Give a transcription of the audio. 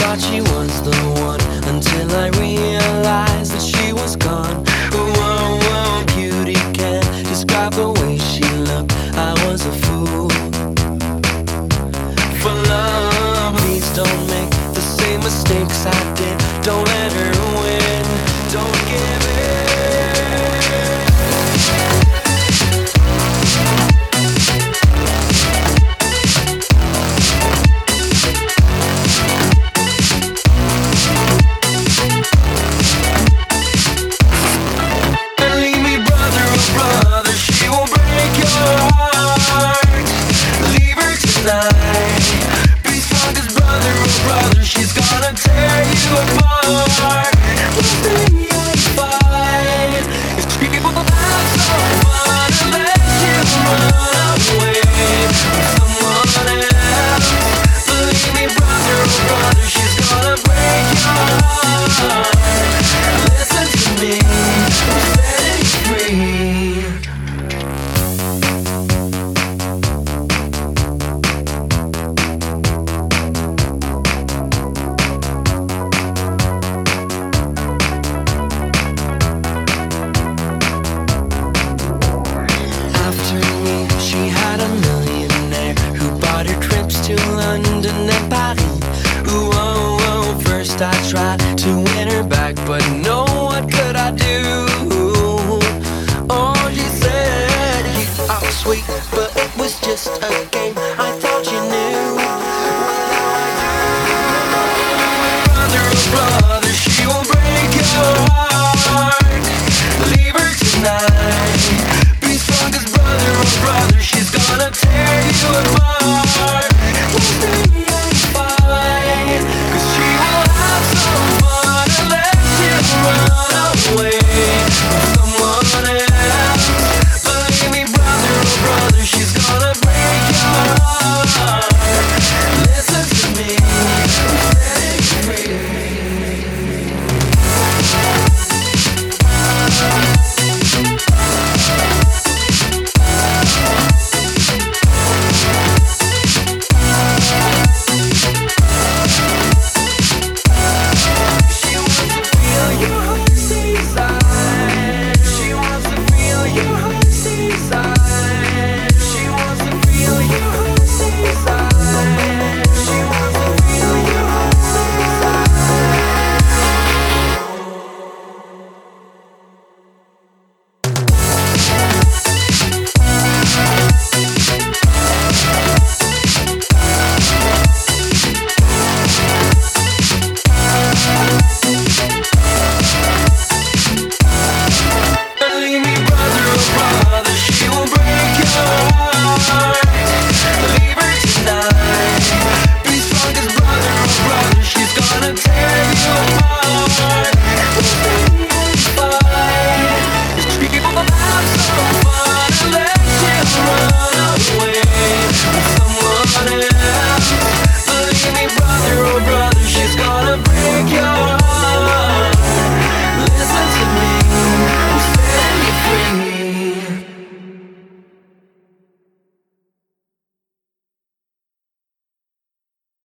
thought she was the one until I realized that she was gone. Whoa, whoa, beauty can't describe the way she looked. I was a fool for love. Please don't make the same mistakes I did. Don't let her win. Don't give in. Be strong as brother, oh brother, she's gonna tear you apart. We'll stay and fight. If people have so fun to let you run away from someone else, believe me, brother, oh brother, she's gonna break your heart. Listen to me, I'm setting you free. To London and Paris. Ooh, oh, oh. First I tried to win her back, but no, what could I do? Oh, she said, you are sweet, but it was just a game. I thought you knew. Brother, oh brother.